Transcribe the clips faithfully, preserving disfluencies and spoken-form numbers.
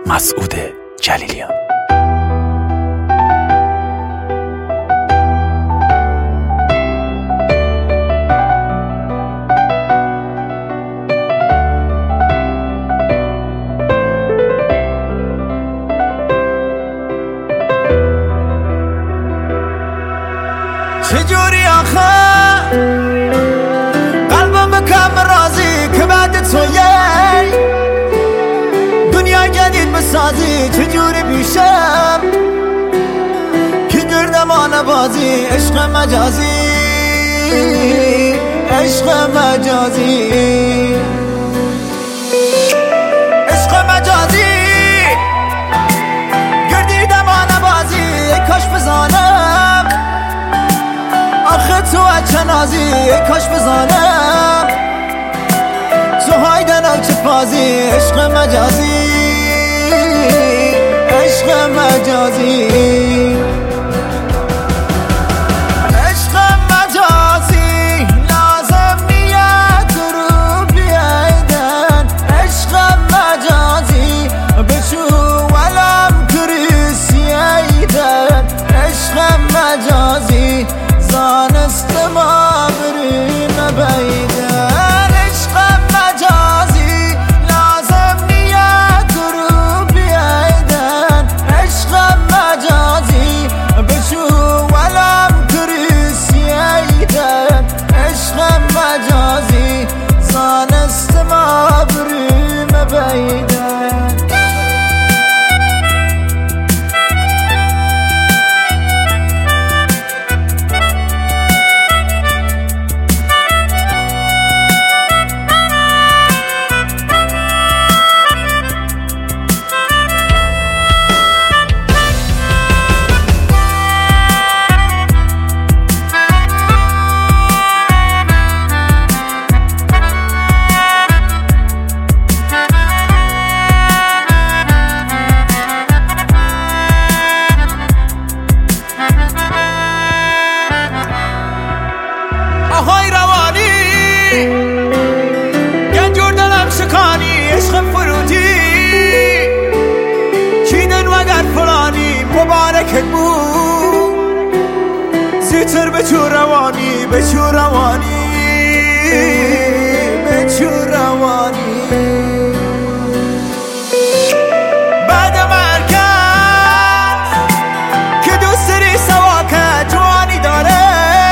مسعود جلیلیان. چجوری آخه قلبم بکم رازی که بعد تویی دنیا جدید بسازی، چجوری بیشم که گردمان بازی، عشق مجازی عشق مجازی عشق مجازی گردیدمان بازی، کاش بزانم آخه تو چه نازی، ای کاش بزانم تو هایدن چه فازی، عشق مجازی عشق مجازی عشق مجازی لازم نیت رو بیایدن، عشق مجازی بشو ولم کریسی ایدن، عشق مجازی زانست ما بریم بیدن، عشق مجازی لازم نیت رو بیایدن، عشق مجازی بشو ولم کریسی ایدن، عشق مجازی زانست ما بریم بیدن. آهای روانی گنجور دلم شکانی، عشق فروتی چیدن وگر فلانی، مبارکت بود زیتر به چو روانی، به چو روانی به چو روانی بعد مرکز که دوست داری سواکت جوانی داره،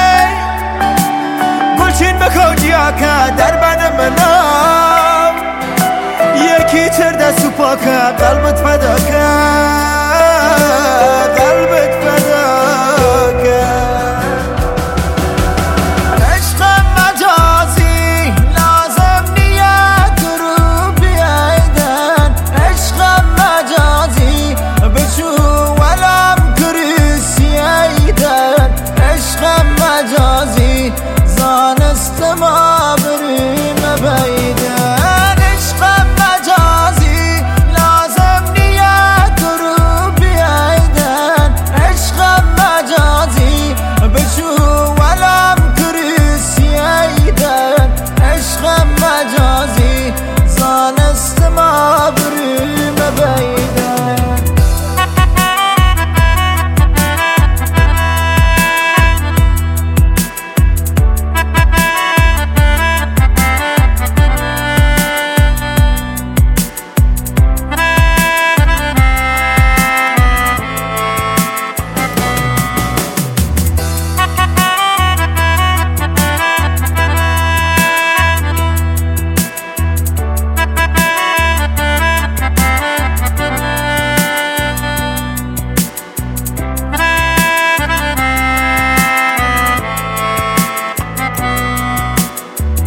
گلچین بکوجیا که در بن منام یکی تر دست و پاکه، قلبت فدا که قلبت فدا که عشق مجازی لازم نیت رو بیایدن، عشق مجازی بشو ولم کریسی ایدن، عشق مجازی زانست ما بریم بیدن، عشق مجازی لازم نیت رو بیایدن، عشق مجازی بشو ولم کریسی ایدن، عشق مجازی زانست ما بریم بیدن.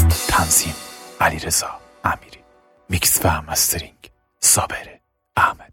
تنظیم علیرضا امیری، میکس و مسترینگ صابر احمد.